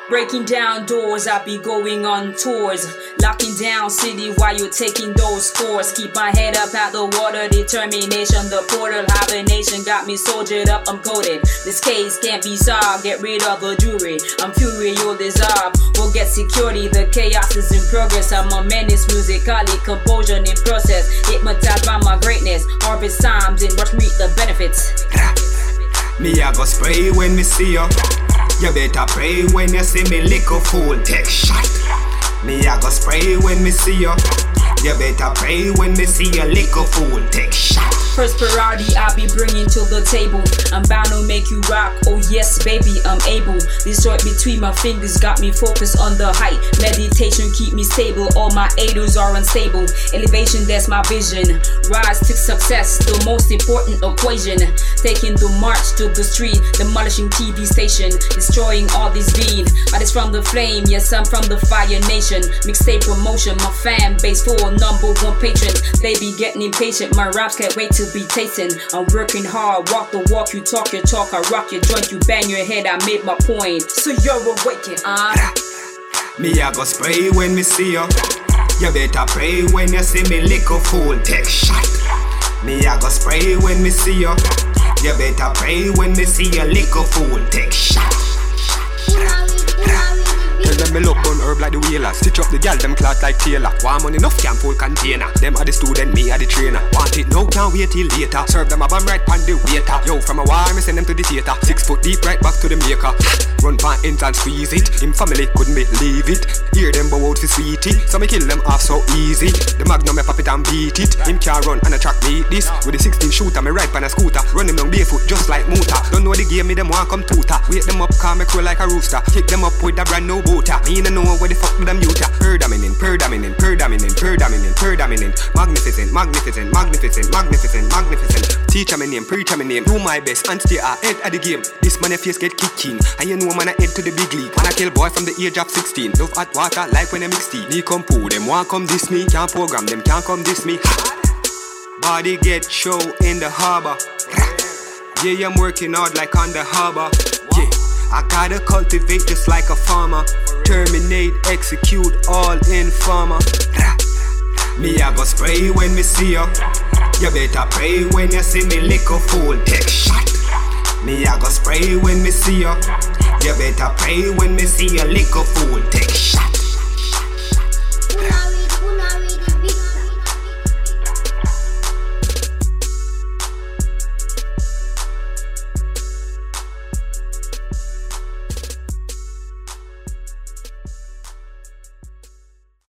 Breaking down doors, I be going on tours. Locking down city while you're taking those scores. Keep my head up out the water, determination. The portal hibernation got me soldiered up, I'm coded. This case can't be solved, get rid of the jury. I'm fury, you'll dissolve. We'll get security, the chaos is in progress. I'm a menace, musically, composure in process. Hypnotized by my greatness, harvest times and watch reap the benefits. Me I go spray when me see you. You better pray when you see me lick a fool, take shot. Me I go spray when me see you. You better pray when me see you lick a fool, take shot. Prosperity I be bringing to the table. I'm bound to make you rock, oh yes baby, I'm able. This joint between my fingers got me focused on the height. Meditation keep me stable, all my aidos are unstable. Elevation, that's my vision. Rise to success, the most important equation. Taking the march to the street, demolishing TV station. Destroying all these being, but it's from the flame, yes I'm from the fire nation. Mixtape promotion, my fan base full, #1 patron. They be getting impatient, my raps can't wait to be tasting. I'm working hard, walk the walk, you talk your talk. I rock your joint, you bang your head, I made my point. So you're awakened, Me I go spray when me see you. You better pray when you see me lick a fool, take shot. Me I go spray when me see you. You better pray when me see you lick a fool, take shot. Tell them me love bun herb like the whaler. Stitch up the gal, them clot like Taylor. Want money enough, can't full container. Them are the student, me are the trainer. Want it now, can't wait till later. Serve them a bomb right pan the waiter. Yo, from a war, me send them to the theater. 6 foot deep, right back to the maker. Run pan ends and squeeze it. Him family couldn't believe it. Hear them bow out for sweetie. So me kill them off so easy. The magnum me pop it and beat it. Him can't run and a track beat this. With the 16 shooter, me ride pan a scooter. Run him down barefoot just like Muta. Don't know the game, me them want come tutor. Wake them up, call me crow like a rooster. Kick them up with a brand new booter. Me no know where the fuck them you ta. Perdominant, perdominant, perdominant, perdominant, perdominant. Magnificent, magnificent, magnificent, magnificent, magnificent. Teacher my name, preacher my name. Do my best and stay ahead of the game. This man a face get kicking. And you know man a head to the big league. Man a kill boy from the age of 16. Love hot water like when I mix tea. Me come poo, them want come diss me. Can't program, them can't come diss me. Body get show in the harbor. Yeah, I'm working hard like on the harbor. Yeah, I gotta cultivate just like a farmer. Terminate, execute, all in farmer. Me I go spray when me see you. You better pray when you see me lick a fool, take shot. Me I go spray when me see you. You better pray when me see you lick a fool, take shot.